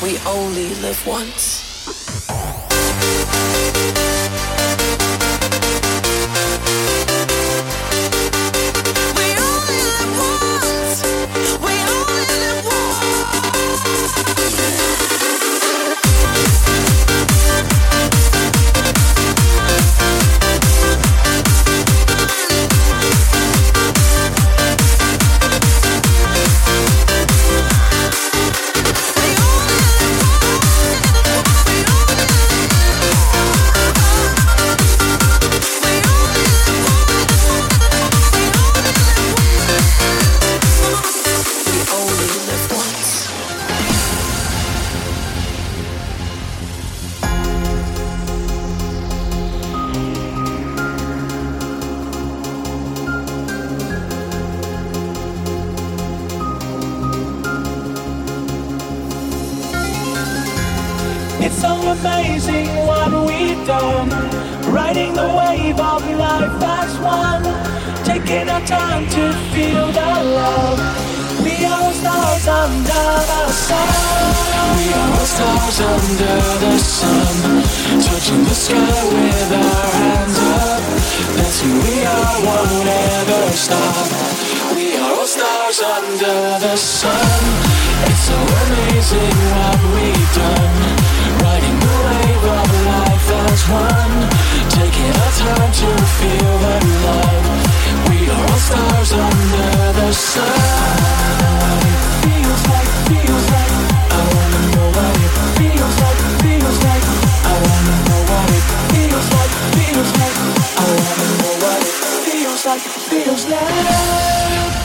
We only live once. It's so amazing what we've done, riding the wave of life as one, taking our time to feel the love. We are stars under the sun. We are stars under the sun, touching the sky with our hands up. That's who we are, won't ever stop. We are all stars under the sun. It's so amazing what we've done, riding the wave of life as one, taking our time to feel the love. We are all stars under the sun. Feels like I wanna know what it feels like I wanna know what it feels like I wanna know what it feels like.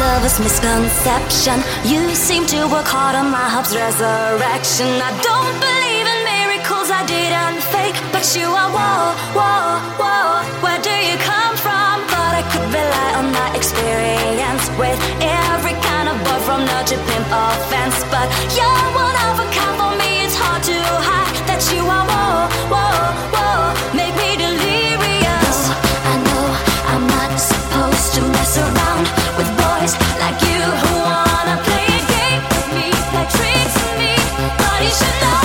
nervous misconception. You seem to work hard on my hopes resurrection. I don't believe in miracles, I didn't fake, but you are whoa, whoa, whoa. Where do you come from? Thought I could rely on my experience with every kind of boy from nerd to pimp offense, but you're one of a kind for me. It's hard to hide that you are whoa, whoa, whoa. Make me delirious. I know I'm not supposed to mess around with boys like you who wanna play a game with me, like tricks on me, but you should know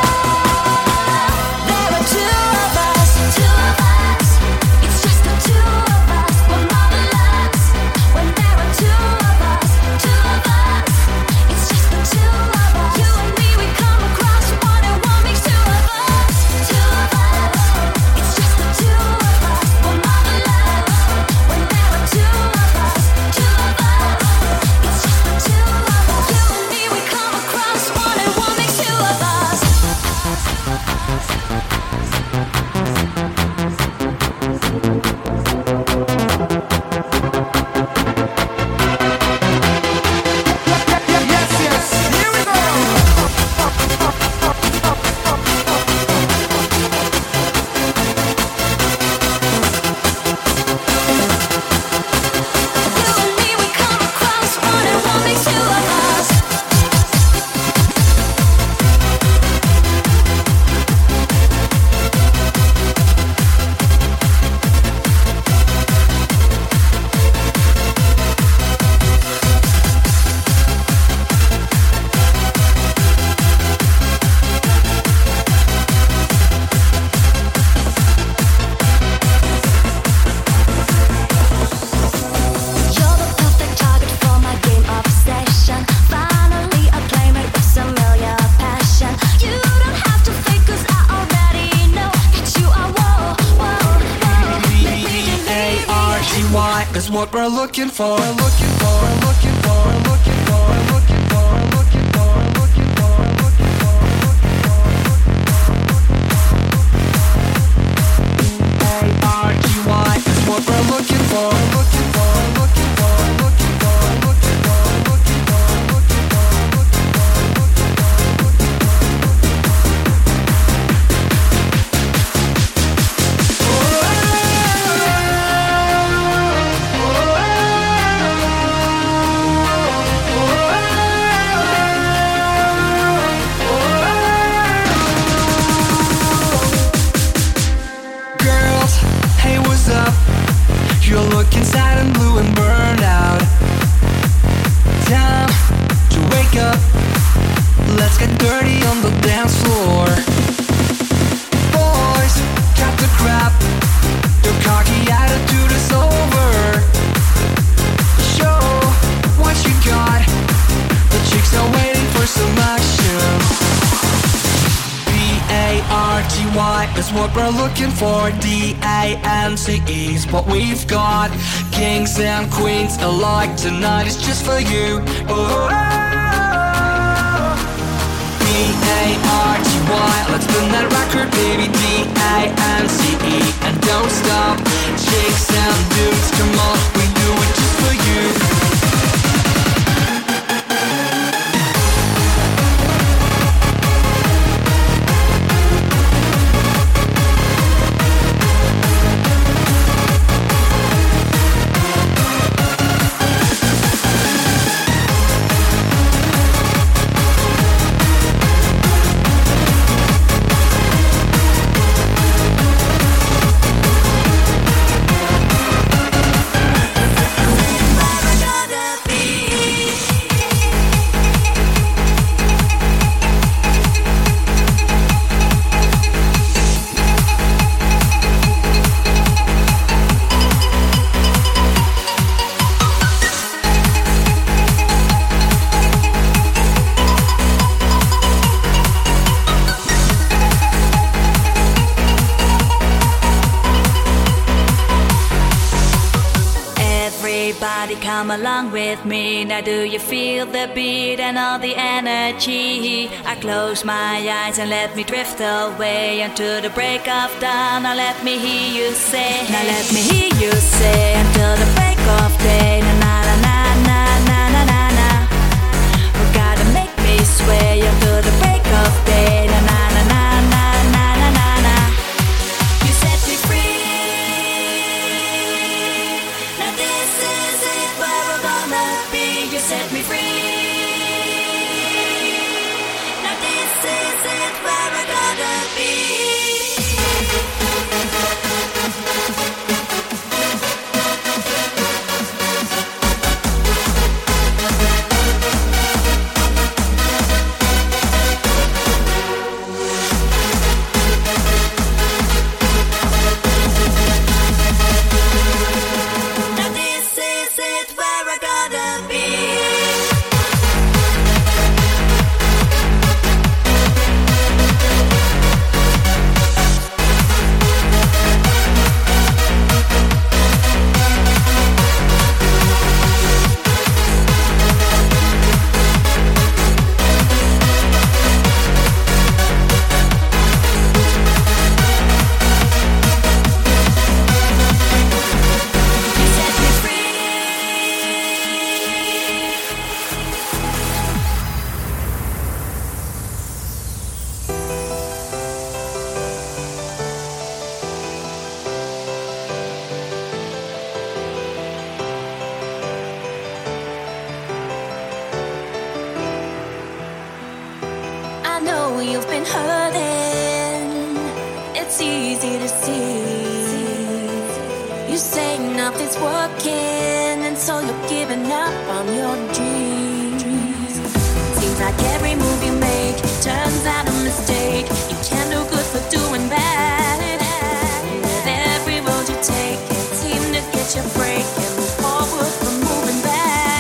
there are two of us, it's just the two of us, we're marvelous. When there are two of us, it's just the two of us. You and me, we come across one and one makes two of us, it's just the two of us, we're marvelous. When there are two of us, it's just the two of us. You and me, we come across one and one makes two of us. You and me, we come across one and one makes two of us. You're the perfect target for my game obsession. Finally, I claim it with familiar passion. You don't have to fake, 'cause I already know that you are whoa, whoa, whoa. Make me delirious. B-A-R-T-Y is what we're looking for. Looking for, looking for, looking for, looking for, looking for, looking for, looking for, B-A-R-T-Y is what we're looking for. Looking for, looking for, looking for, looking for, looking for, looking for, looking for, Girls, hey, what's up? You're looking sad and blue and burned out. Time to wake up. Let's get dirty on the dance floor. Boys, cut the crap. Your cocky attitude is over. Show what you got. The chicks are waiting for some action. B-A-R-T-Y is what we're looking for. D-A-N-C-E is what we've got. Kings and queens alike, tonight is just for you. Oh, B-A-R-T-Y, let's spin that record, baby. D-A-N-C-E, and don't stop. Chicks and dudes, come on, we do it just for you. Everybody come along with me. Now do you feel the beat and all the energy? I close my eyes and let me drift away until the break of dawn. Now let me hear you say, now let me hear you say, until the break of day. Na na na na na. set me free. Now this is it, where I gotta be. You've been hurting, it's easy to see. You say nothing's working, and so you're giving up on your dreams. Seems like every move you make turns out a mistake. You can't do good for doing bad. With every road you take, can't seem to get your break and move forward from moving back.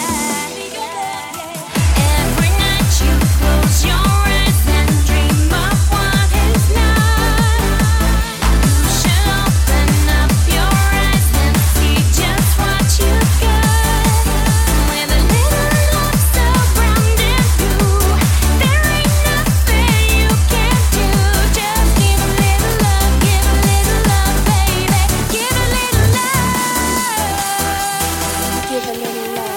Every night you close your eyes and dream of what is not. You should open up your eyes and see just what you got. With a little love surrounding you, there ain't nothing you can't do. Just give a little love, baby. Give a little love. Give a little love.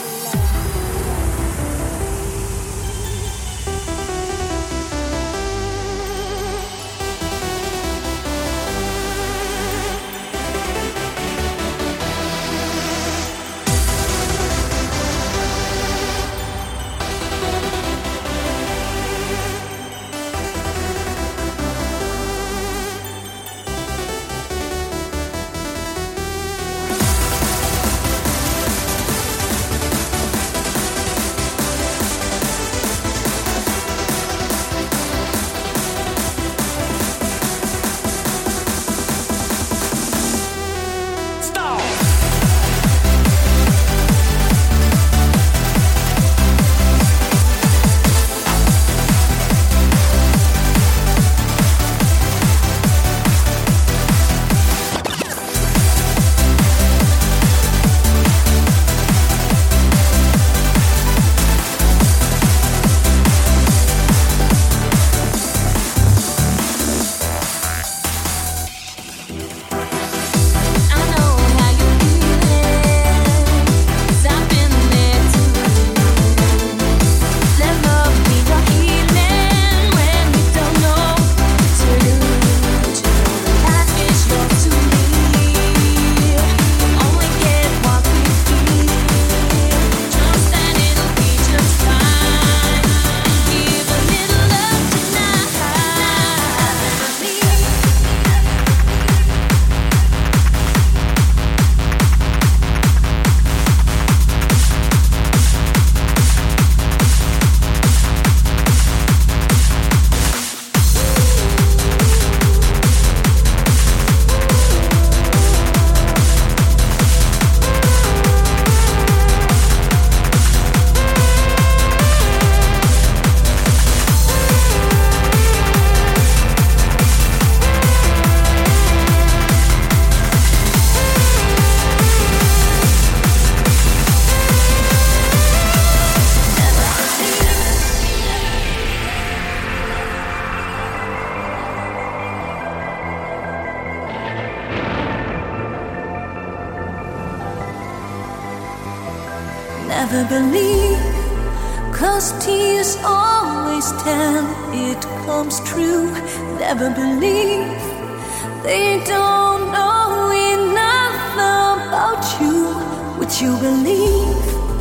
Never believe, 'cause tears always tell it comes true. Never believe, they don't know enough about you. Would you believe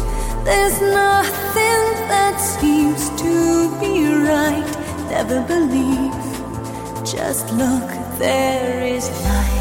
There's nothing that seems to be right. Never believe, just look, there is light.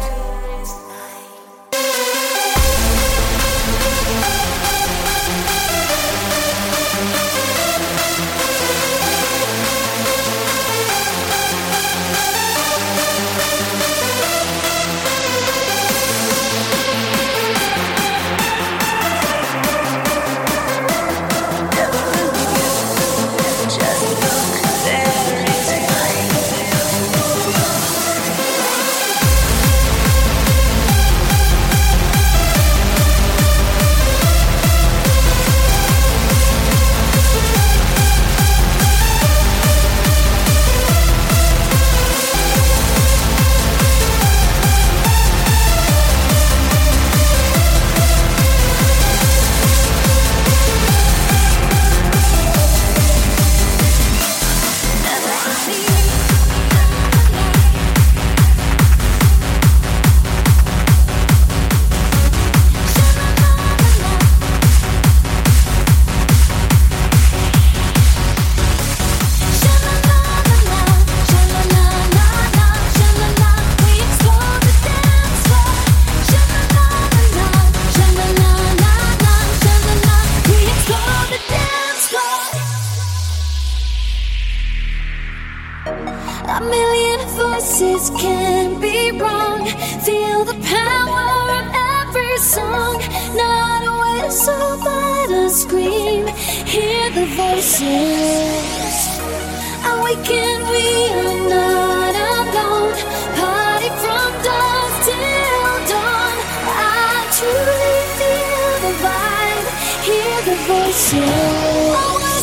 A million voices can be wrong. Feel the power of every song. Not a whistle but a scream. Hear the voices. Awaken, we are not alone. Party from dusk till dawn. I truly feel the vibe. Hear the voices.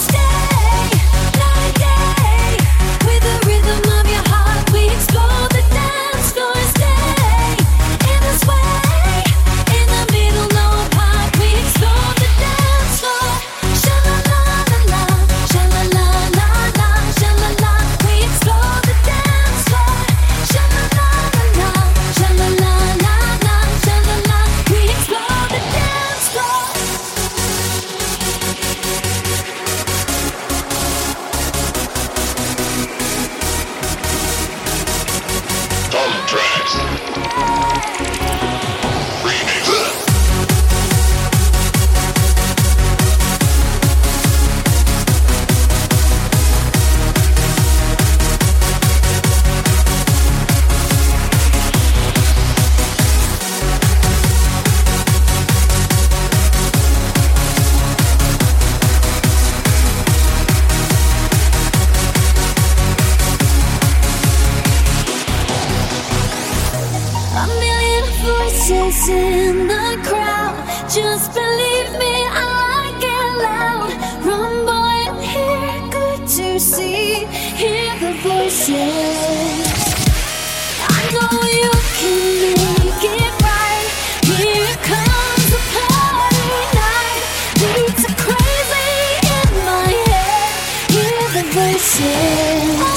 In the crowd, just believe me, I like it loud. Rumbling here, good to see. Hear the voices. I know you can make it right. Here comes the party night. Beats are crazy in my head. Hear the voices.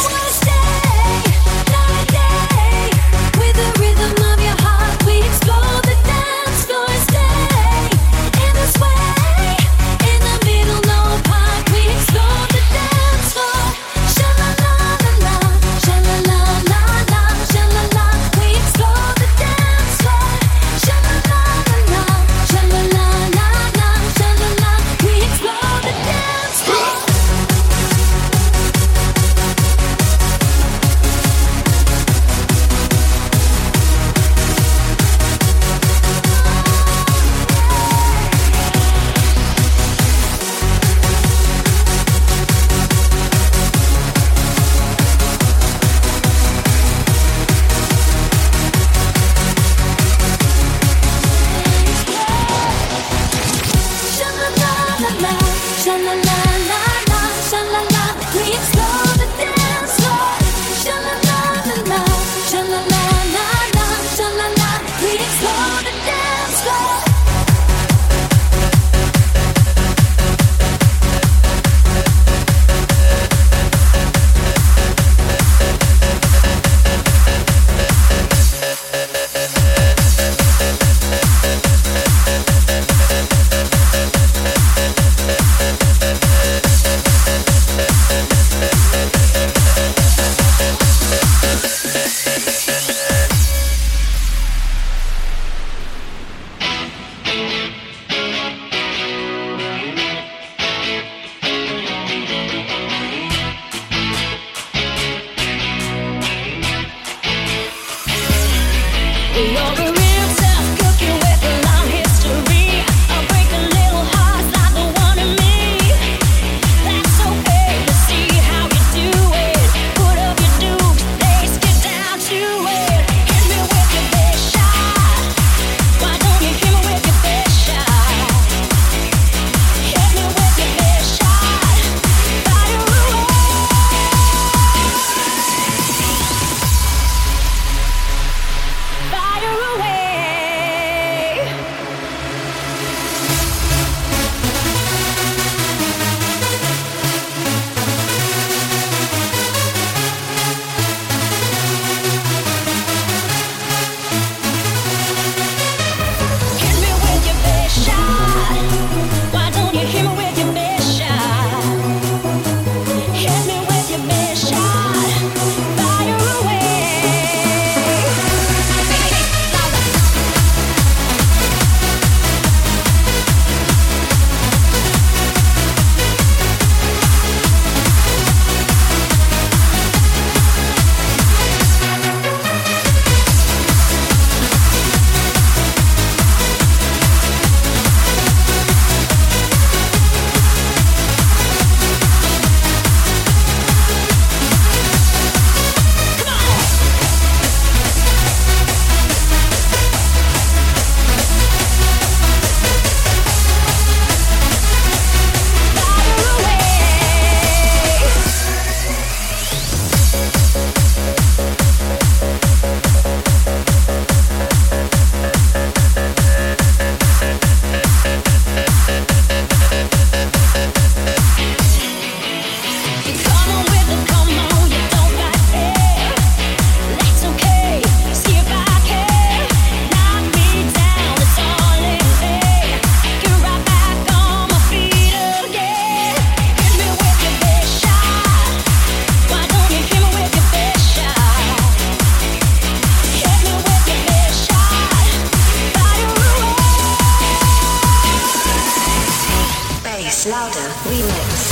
Bass Louder Remix.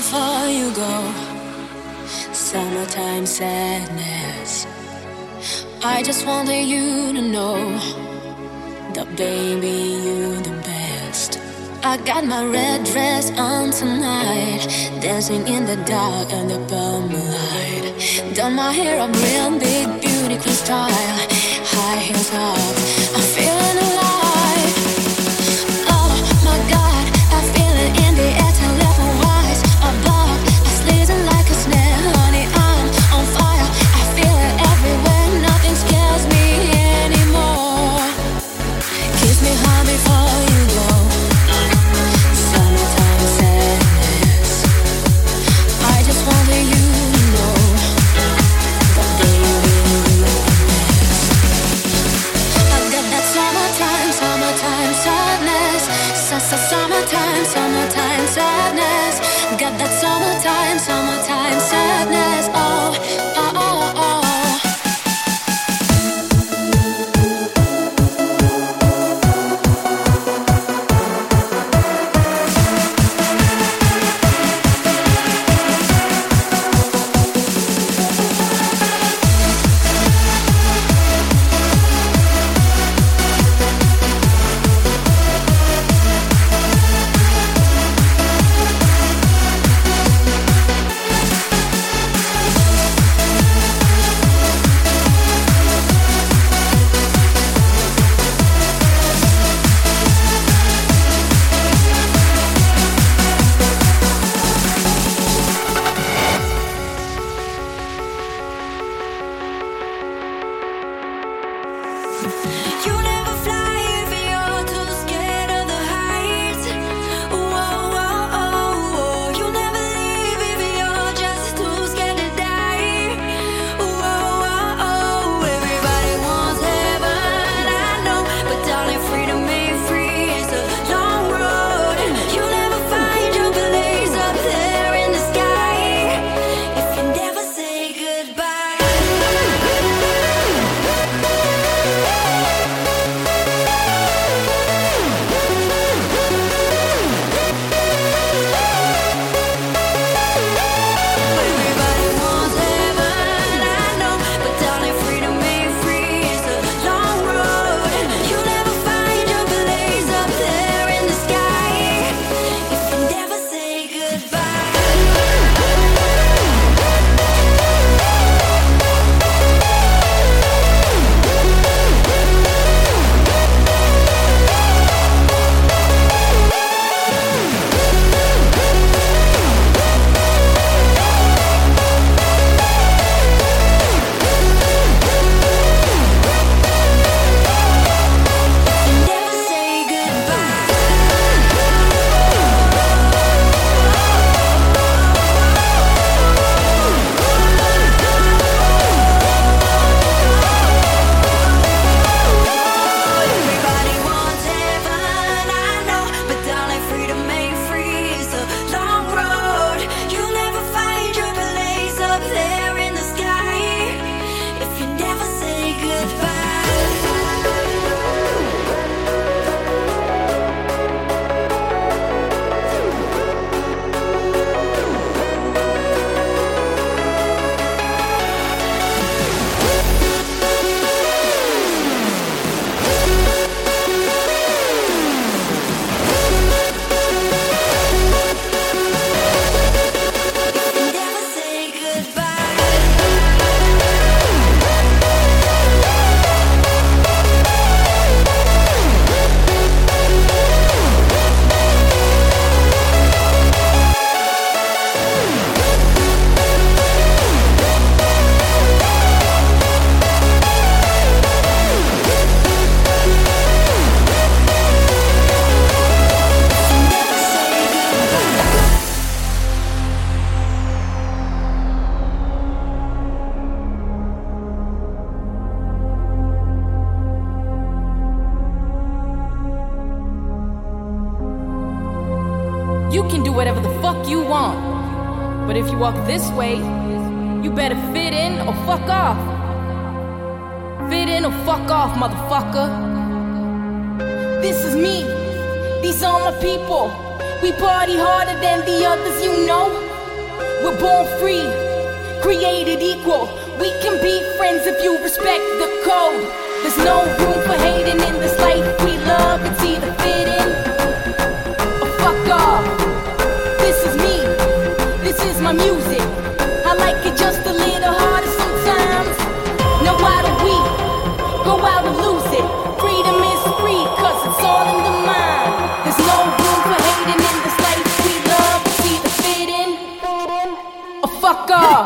before you go. Summertime sadness. I just wanted you to know that baby, you the best. I got my red dress on tonight, dancing in the dark and the moonlight. Done my hair up real big, beauty queen style, high heels up, I'm feeling alive. Oh my God, I feel it in the air, telephone-wise, above, I'm slithering like a snare, honey, I'm on fire, I feel it everywhere, nothing scares me anymore. Kiss me hard before you go. Summertime sadness. I just wanted you to know that baby, you're the best. I got that summertime sadness. Summertime sadness. Got that summertime sadness. Oh, oh, oh, oh. You can do whatever the fuck you want. But if you walk this way, you better fit in or fuck off. Fit in or fuck off, motherfucker. This is me. These are my people. We party harder than the others, you know. We're born free, created equal. We can be friends if you respect the code. There's no room for hating in this life we love. It's either fit in or fuck off. This is me, this is my music. I like it just a little harder sometimes. Now why do we go out and lose it? Freedom is free, cause it's all in the mind. There's no room for hating in this life we love. It's either fit in or fuck off.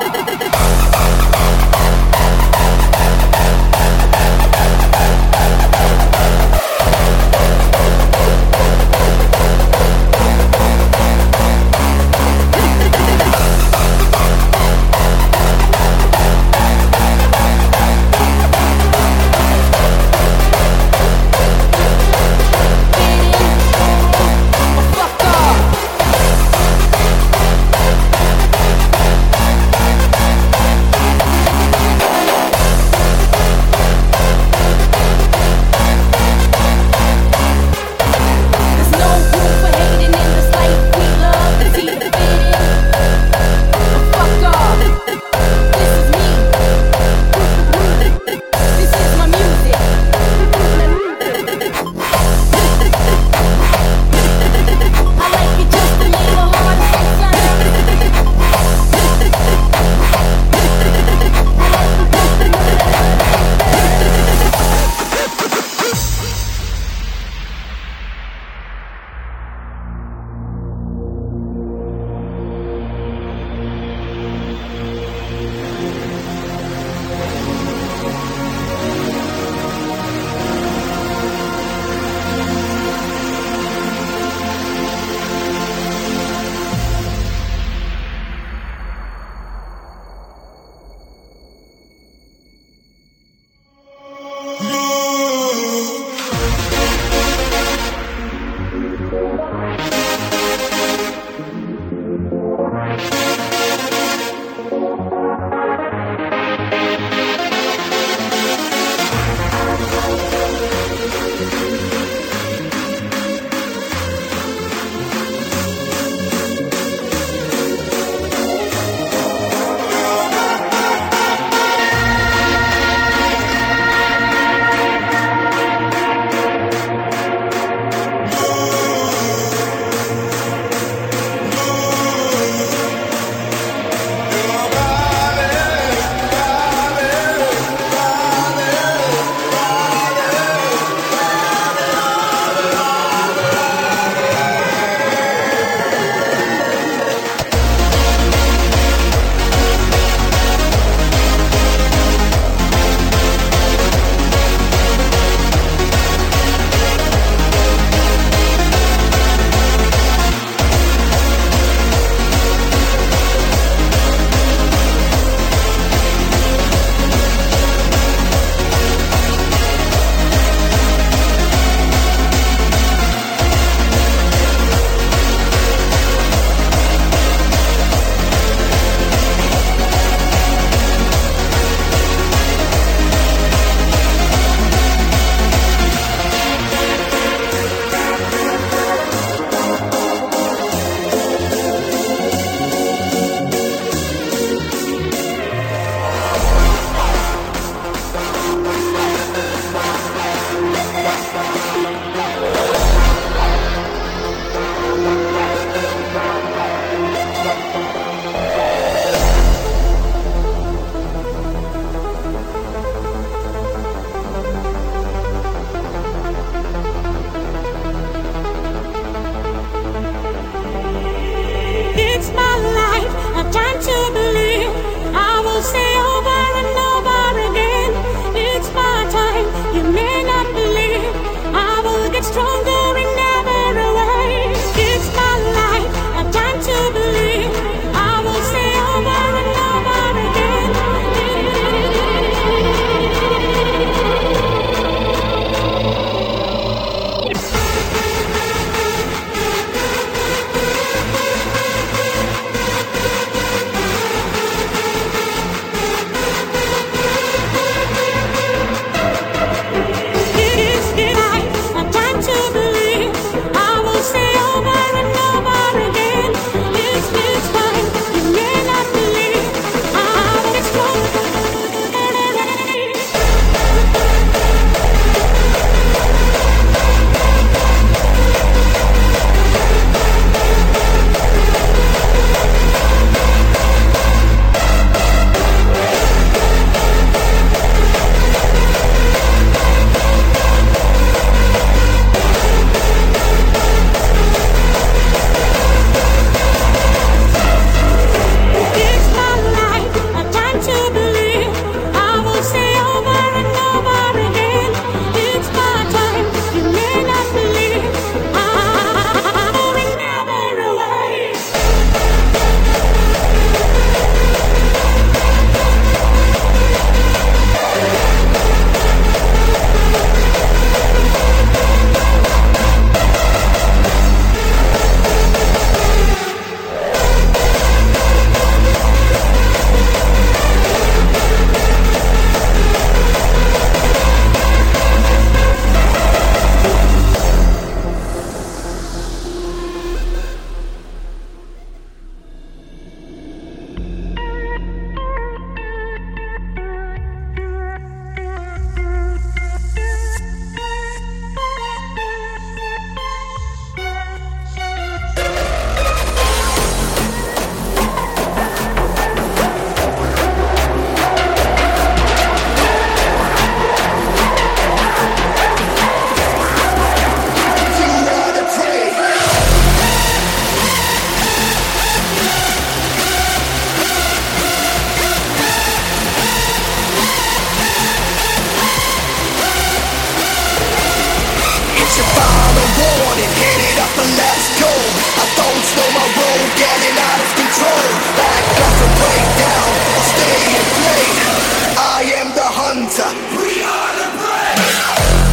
getting out of control. Back up and break down, or stay and play. I am the hunter. We are the prey.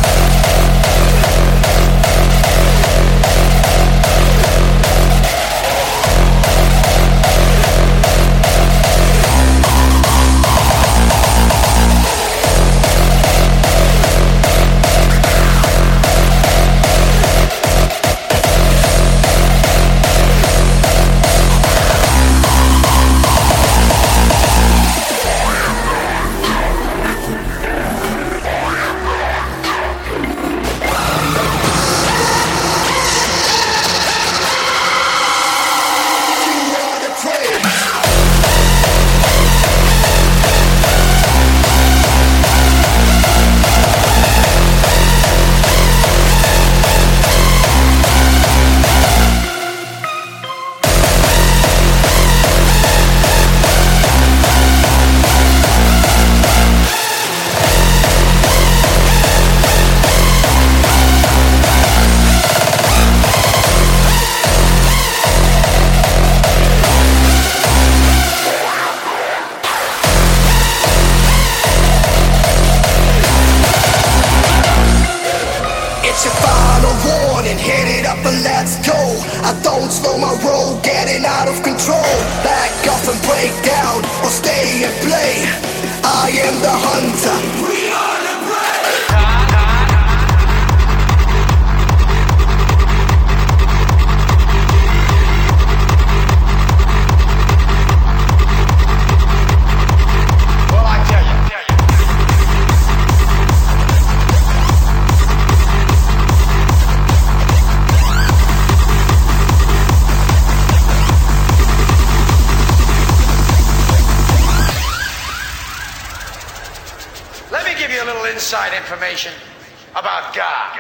Information about God.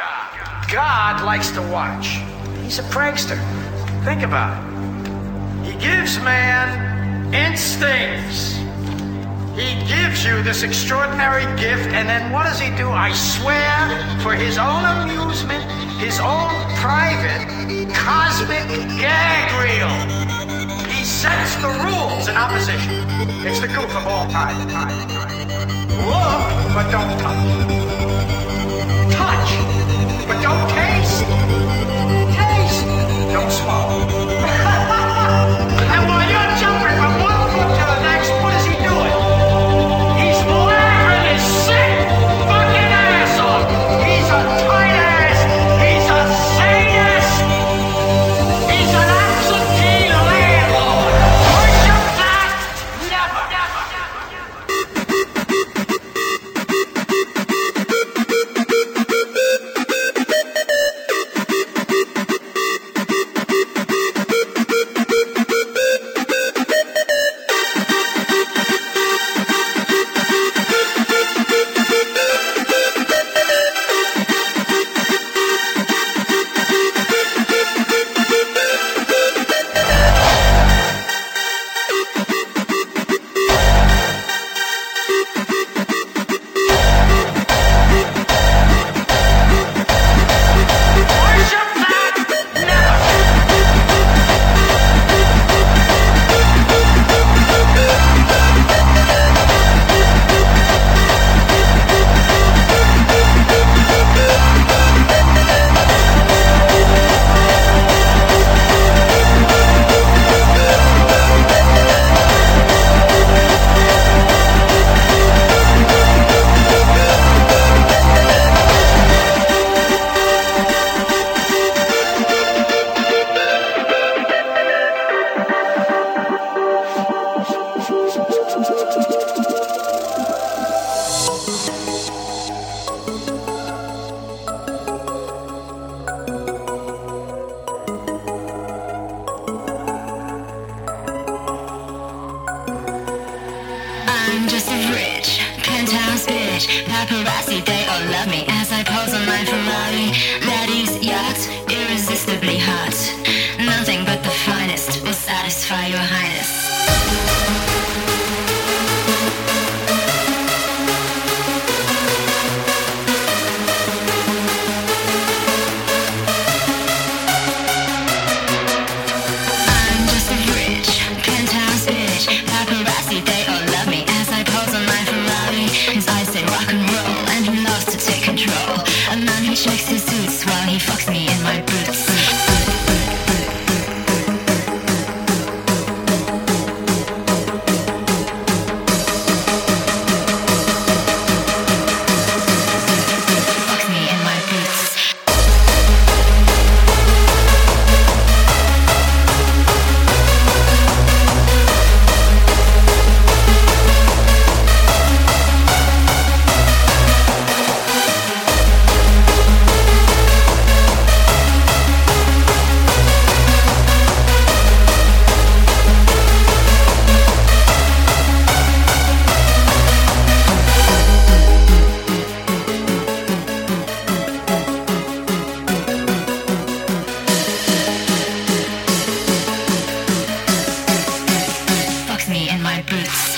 God likes to watch. He's a prankster. Think about it. He gives man instincts. He gives you this extraordinary gift, and then what does he do? I swear, for his own amusement, his own private, cosmic gag reel, he sets the rules in opposition. It's the goof of all time. Look, but don't touch. Touch, but don't taste. Taste, don't swallow. And while you're jumping from one foot to the next, what is he doing? He's laughing his sick fucking ass off. He's a tight ass. He's a sadist. He's an absentee landlord. Worship that? Never. Paparazzi, they all love me as I pose on my Ferrari. Laddie's yacht, irresistibly hot. Nothing but the finest will satisfy your highness. I'm just a Beats.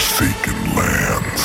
forsaken lands.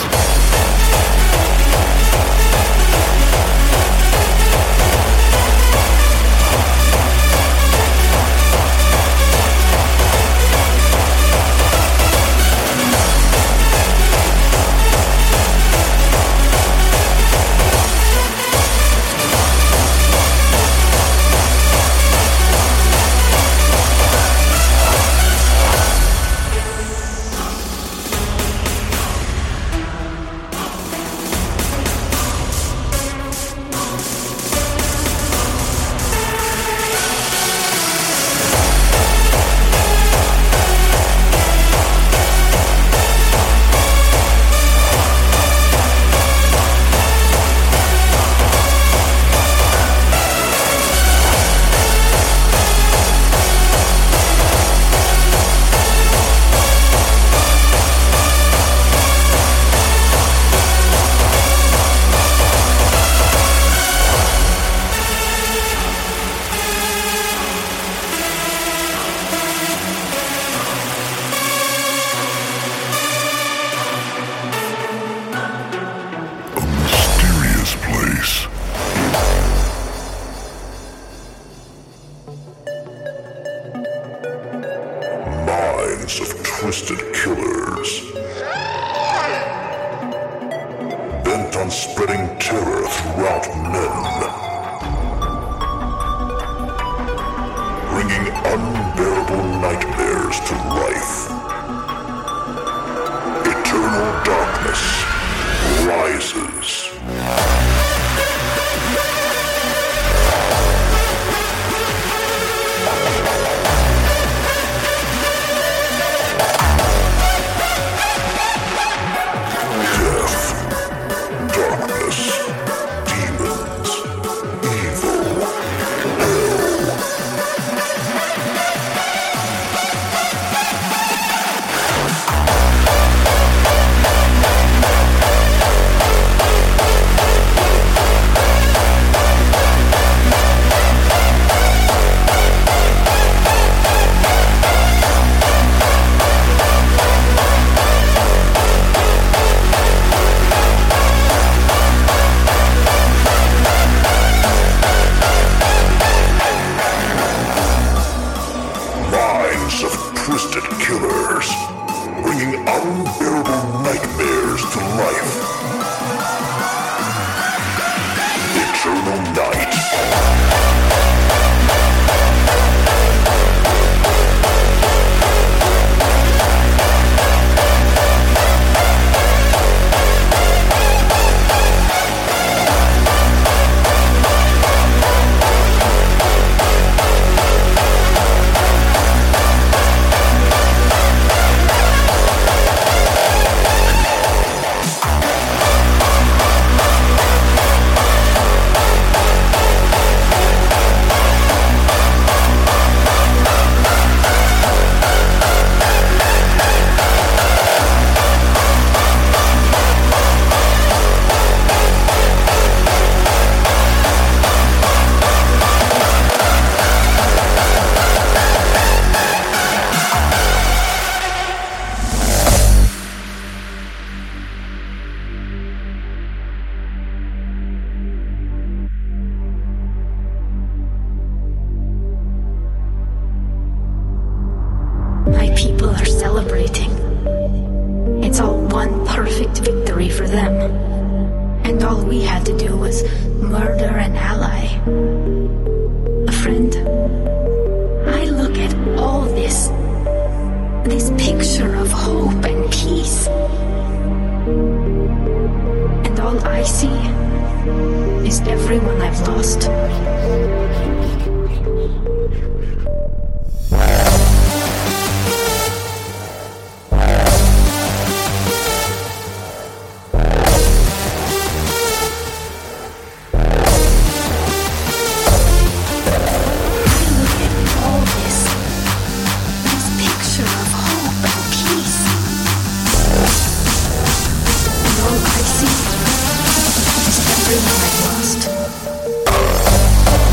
Everyone I've lost.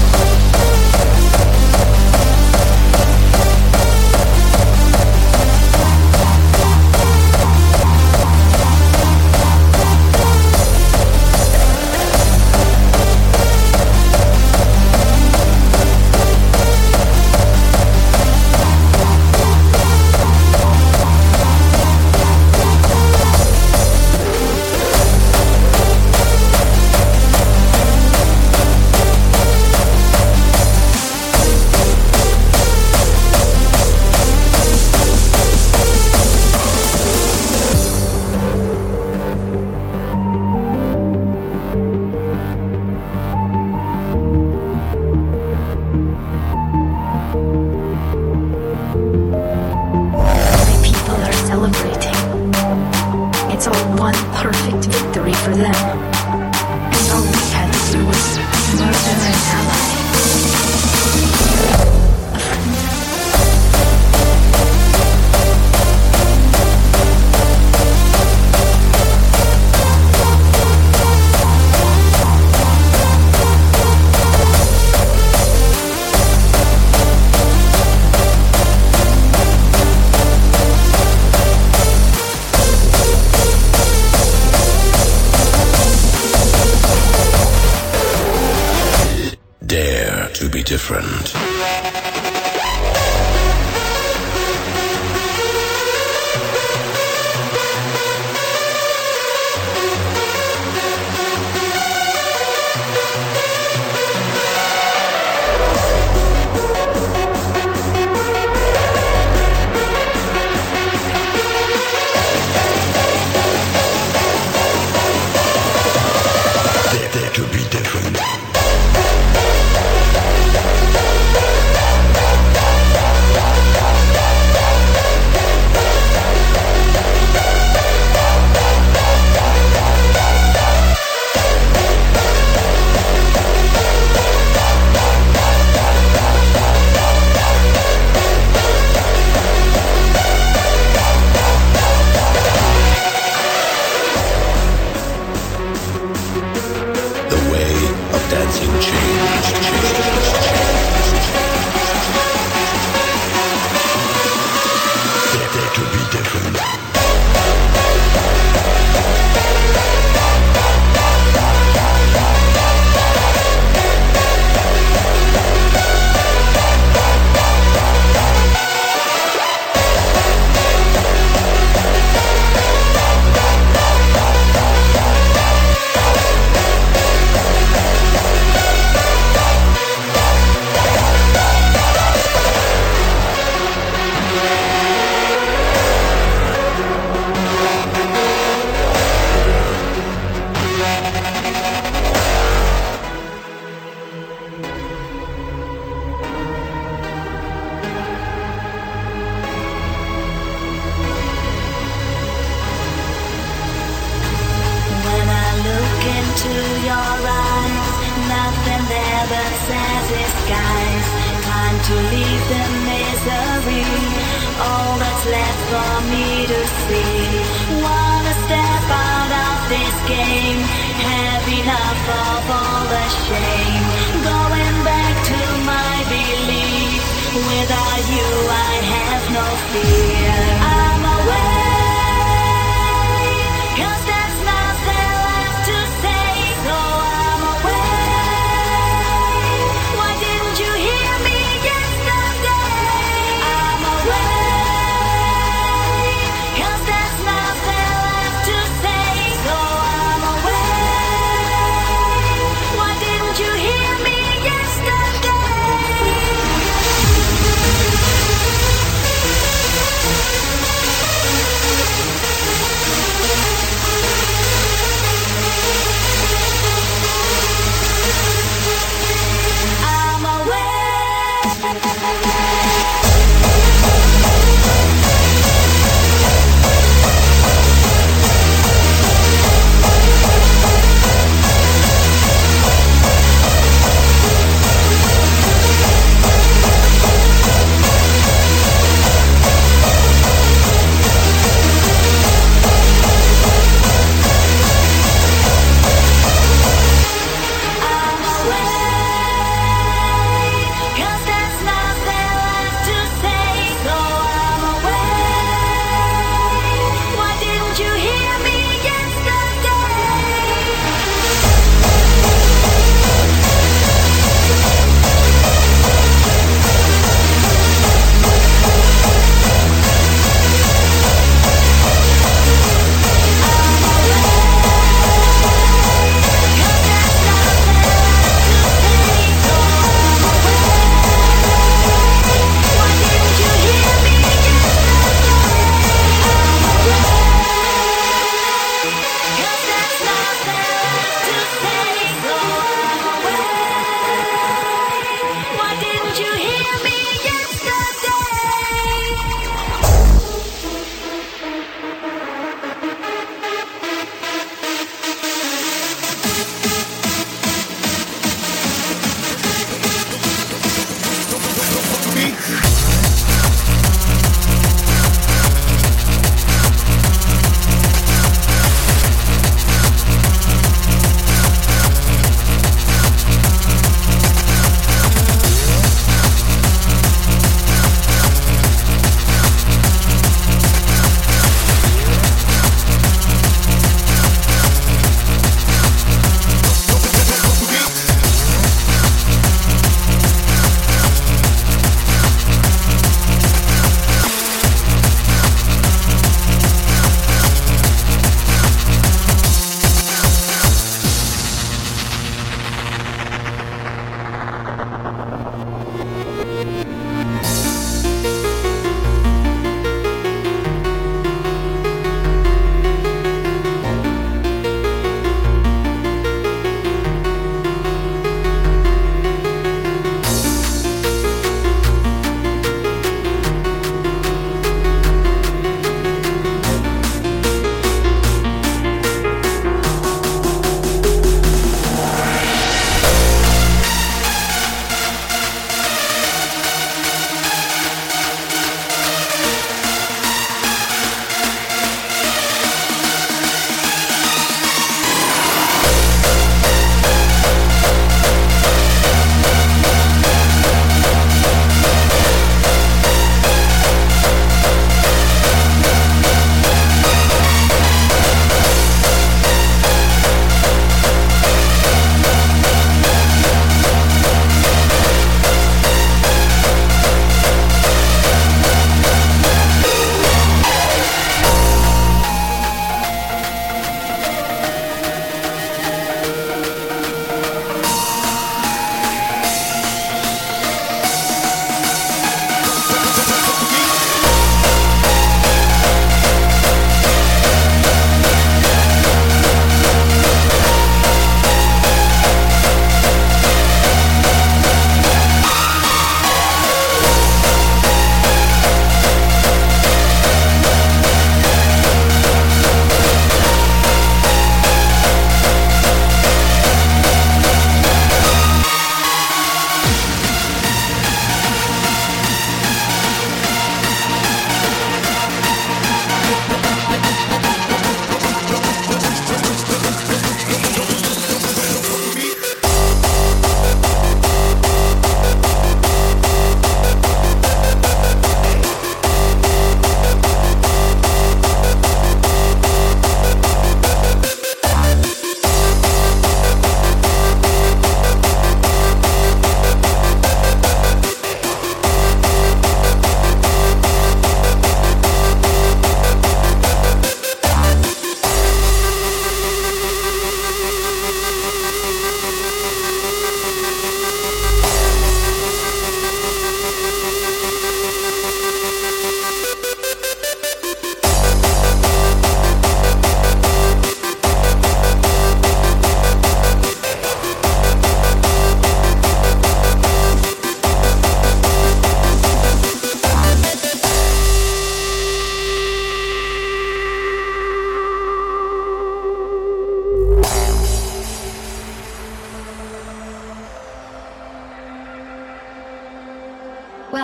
celebrating. It's all one perfect victory for them. And all we had to do was murder an ally. Dare to be different. Dare to be different. You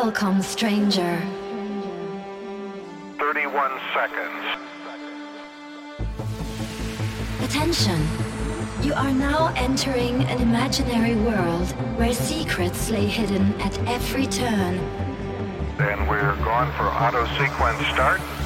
Welcome, stranger. 31 seconds. Attention. You are now entering an imaginary world where secrets lay hidden at every turn. And we're gone for auto sequence start.